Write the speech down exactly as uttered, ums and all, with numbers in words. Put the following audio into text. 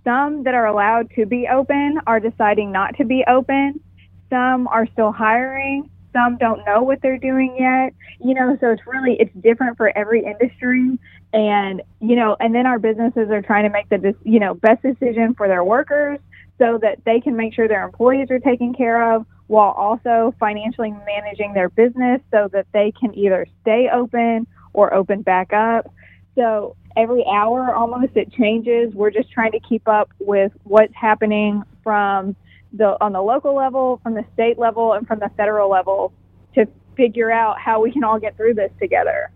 some that are allowed to be open are deciding not to be open. Some are still hiring. Some don't know what they're doing yet. You know, so it's really, it's different for every industry. And, you know, and then our businesses are trying to make the, you know, best decision for their workers so that they can make sure their employees are taken care of while also financially managing their business so that they can either stay open or open back up. So every hour almost it changes. We're just trying to keep up with what's happening from the on the local level, from the state level, and from the federal level to figure out how we can all get through this together.